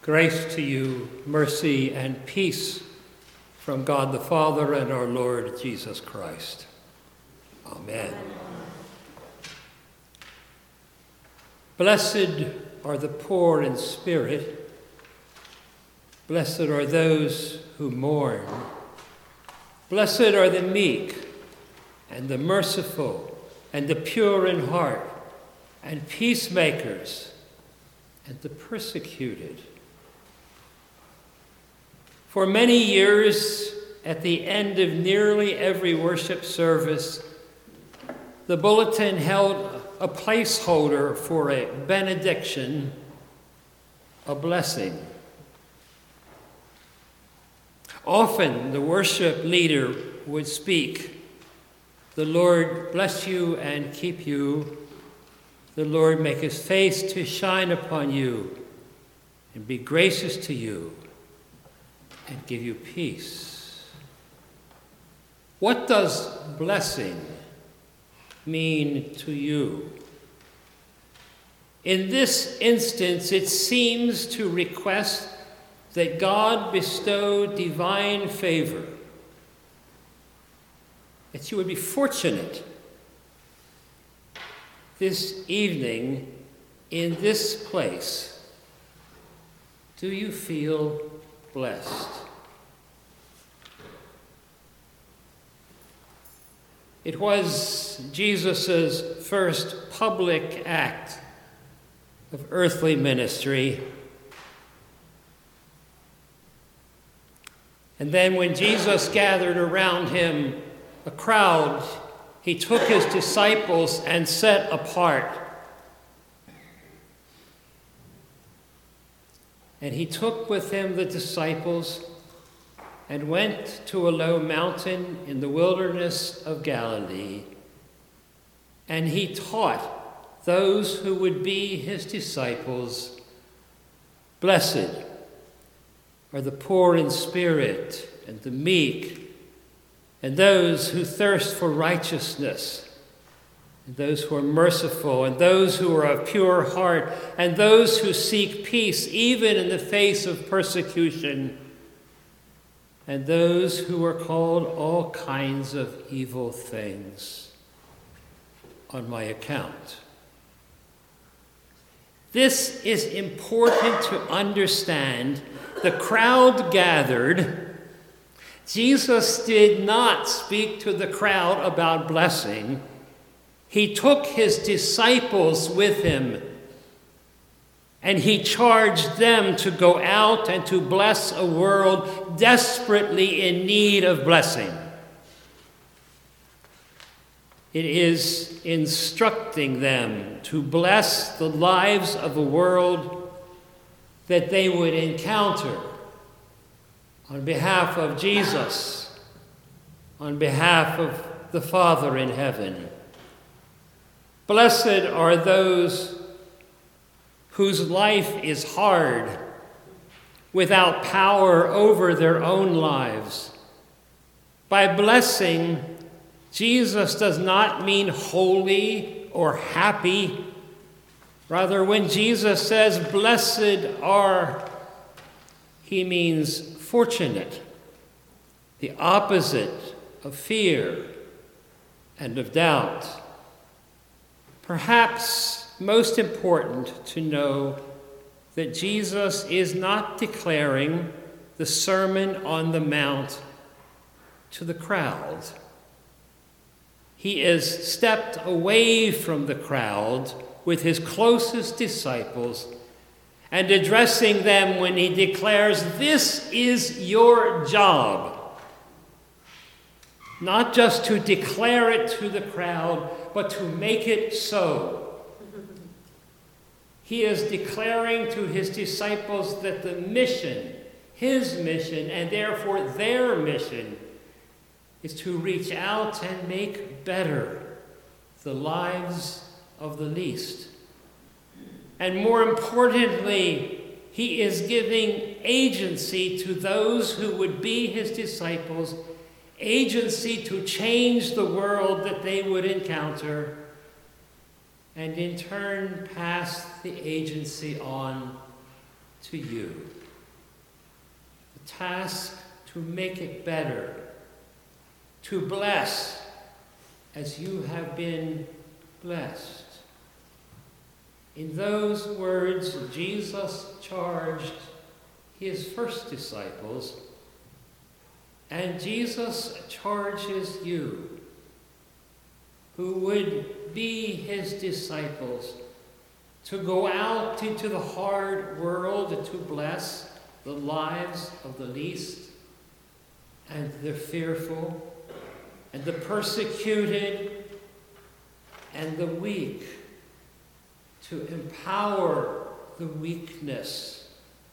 Grace to you, mercy and peace from God the Father and our Lord Jesus Christ. Amen. Blessed are the poor in spirit. Blessed are those who mourn. Blessed are the meek and the merciful and the pure in heart and peacemakers and the persecuted. For many years, at the end of nearly every worship service, the bulletin held a placeholder for a benediction, a blessing. Often the worship leader would speak, "The Lord bless you and keep you. The Lord make his face to shine upon you and be gracious to you and give you peace." What does blessing mean to you? In this instance, it seems to request that God bestow divine favor, that you would be fortunate this evening in this place. Do you feel blessed? It was Jesus' first public act of earthly ministry. And then when Jesus gathered around him a crowd, he took his disciples and set apart. And he took with him the disciples and went to a low mountain in the wilderness of Galilee. And he taught those who would be his disciples, "Blessed are the poor in spirit and the meek, and those who thirst for righteousness, and those who are merciful, and those who are of pure heart, and those who seek peace even in the face of persecution, and those who are called all kinds of evil things on my account." This is important to understand. The crowd gathered. Jesus did not speak to the crowd about blessing. He took his disciples with him, and he charged them to go out and to bless a world desperately in need of blessing. It is instructing them to bless the lives of a world that they would encounter on behalf of Jesus, on behalf of the Father in heaven. Blessed are those whose life is hard, without power over their own lives. By blessing, Jesus does not mean holy or happy. Rather, when Jesus says, "Blessed are," he means fortunate, the opposite of fear and of doubt. Perhaps most important to know that Jesus is not declaring the Sermon on the Mount to the crowd. He is stepped away from the crowd with his closest disciples and addressing them when he declares, "This is your job." Not just to declare it to the crowd, but to make it so. He is declaring to his disciples that the mission, his mission, and therefore their mission, is to reach out and make better the lives of the least. And more importantly, he is giving agency to those who would be his disciples, agency to change the world that they would encounter, and in turn pass the agency on to you. The task to make it better, to bless as you have been blessed. In those words, Jesus charged his first disciples, and Jesus charges you, who would be his disciples, to go out into the hard world to bless the lives of the least and the fearful and the persecuted and the weak, to empower the weakness.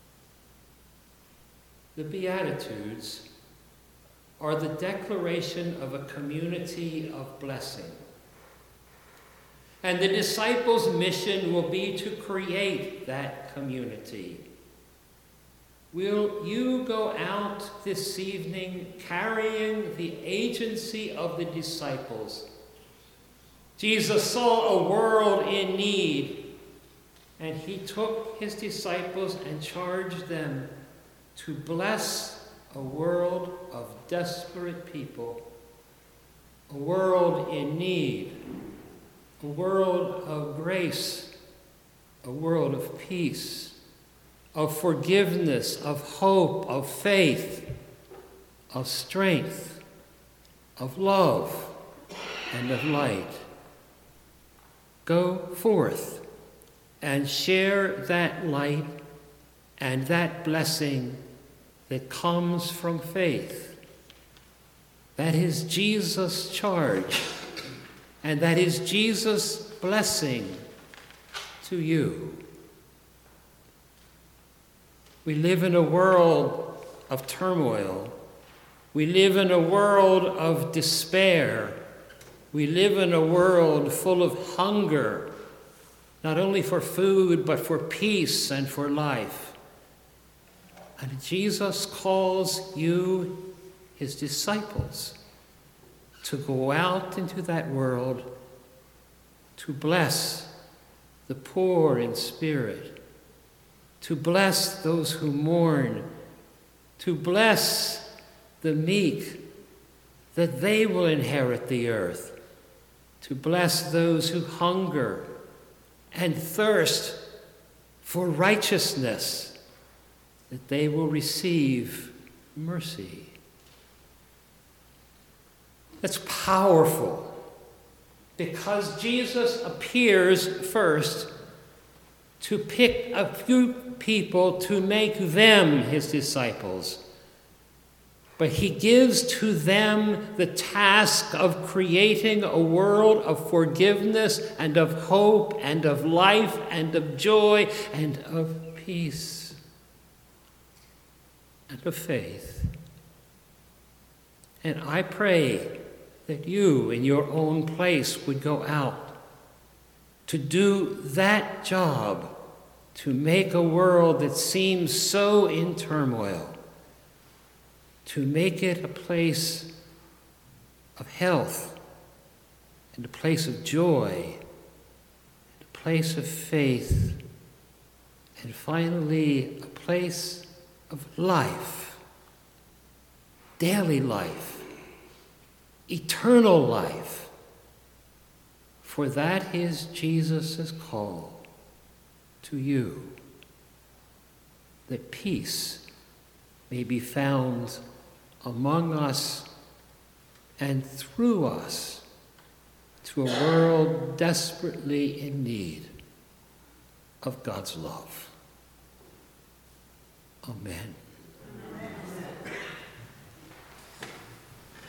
The Beatitudes are the declaration of a community of blessing. And the disciples' mission will be to create that community. Will you go out this evening carrying the agency of the disciples? Jesus saw a world in need, and he took his disciples and charged them to bless a world of desperate people, a world in need, a world of grace, a world of peace, of forgiveness, of hope, of faith, of strength, of love, and of light. Go forth and share that light and that blessing that comes from faith. That is Jesus' charge, and that is Jesus' blessing to you. We live in a world of turmoil. We live in a world of despair. We live in a world full of hunger, not only for food, but for peace and for life. And Jesus calls you, his disciples, to go out into that world to bless the poor in spirit, to bless those who mourn, to bless the meek, that they will inherit the earth, to bless those who hunger and thirst for righteousness, that they will receive mercy. That's powerful, because Jesus appears first to pick a few people to make them his disciples. But he gives to them the task of creating a world of forgiveness and of hope and of life and of joy and of peace and of faith. And I pray that you in your own place would go out to do that job, to make a world that seems so in turmoil, to make it a place of health and a place of joy and a place of faith, and finally a place of life, daily life, eternal life. For that is Jesus' call to you, that peace may be found among us and through us to a world desperately in need of God's love. Amen.